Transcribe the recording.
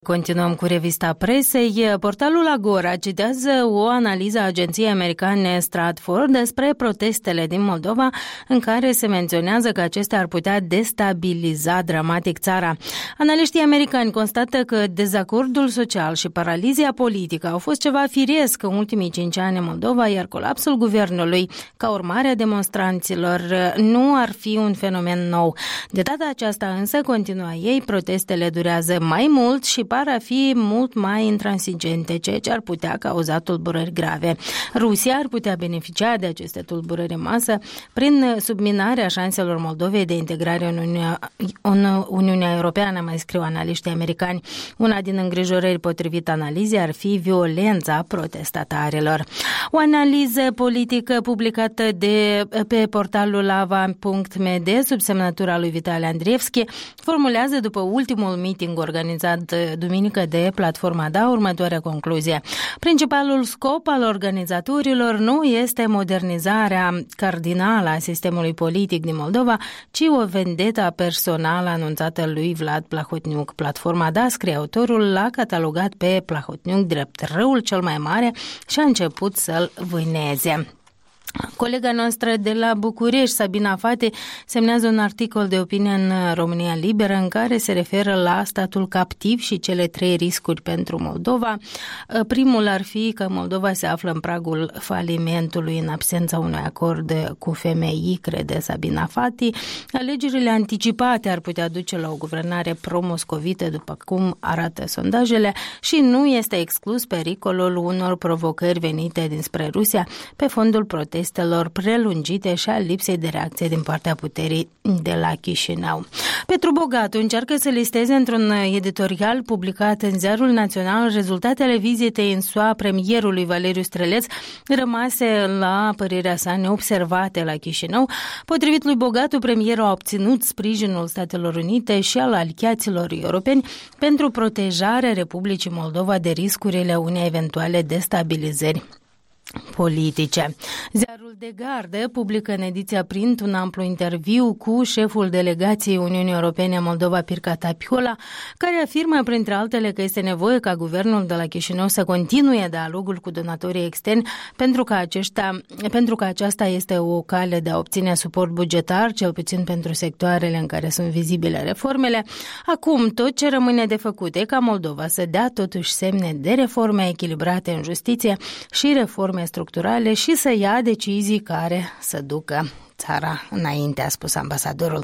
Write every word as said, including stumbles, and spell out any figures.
Continuăm cu revista presei. Portalul Agora citează o analiză a agenției americane Stratfor despre protestele din Moldova, în care se menționează că acestea ar putea destabiliza dramatic țara. Analiștii americani constată că dezacordul social și paralizia politică au fost ceva firesc în ultimii cinci ani în Moldova, iar colapsul guvernului, ca urmare a demonstranților, nu ar fi un fenomen nou. De data aceasta însă, continua ei, protestele durează mai mult și par a fi mult mai intransigente, ceea ce ar putea cauza tulburări grave. Rusia ar putea beneficia de aceste tulburări în masă prin subminarea șanselor Moldovei de integrare în Uniunea, în Uniunea Europeană, mai scriu analiștii americani. Una din îngrijorări potrivit analizei ar fi violența protestatarilor. O analiză politică publicată de, pe portalul ava punct m d sub semnătura lui Vitali Andrievski formulează după ultimul meeting organizat duminică de Platforma D A următoarea concluzie. Principalul scop al organizatorilor nu este modernizarea cardinală a sistemului politic din Moldova, ci o vendeta personală anunțată lui Vlad Plahotniuc. Platforma D A, scrie autorul, l-a catalogat pe Plahotniuc drept răul cel mai mare și a început să-l vâneze. Colega noastră de la București, Sabina Fati, semnează un articol de opinie în România Liberă în care se referă la statul captiv și cele trei riscuri pentru Moldova. Primul ar fi că Moldova se află în pragul falimentului în absența unui acord cu F M I, crede Sabina Fati. Alegerile anticipate ar putea duce la o guvernare pro-moscovită, după cum arată sondajele, și nu este exclus pericolul unor provocări venite dinspre Rusia pe fondul protestului protestelor prelungite și a lipsei de reacție din partea puterii de la Chișinău. Petru Bogatu încearcă să listeze într-un editorial publicat în Ziarul Național rezultatele vizitei în S U A premierului Valeriu Streleț, rămase la părerea sa neobservate la Chișinău. Potrivit lui Bogatu, premierul a obținut sprijinul Statelor Unite și al aliaților europeni pentru protejarea Republicii Moldova de riscurile unei eventuale destabilizări politice. Ziarul de Gardă publică în ediția print un amplu interviu cu șeful delegației Uniunii Europene în Moldova, Pirca Tapiola, care afirmă, printre altele, că este nevoie ca guvernul de la Chișinău să continue dialogul cu donatorii externi pentru că, aceștia, pentru că aceasta este o cale de a obține suport bugetar, cel puțin pentru sectoarele în care sunt vizibile reformele. Acum, tot ce rămâne de făcut e ca Moldova să dea totuși semne de reforme echilibrate în justiție și reforme structurale și să ia decizii care să ducă țara înainte, a spus ambasadorul.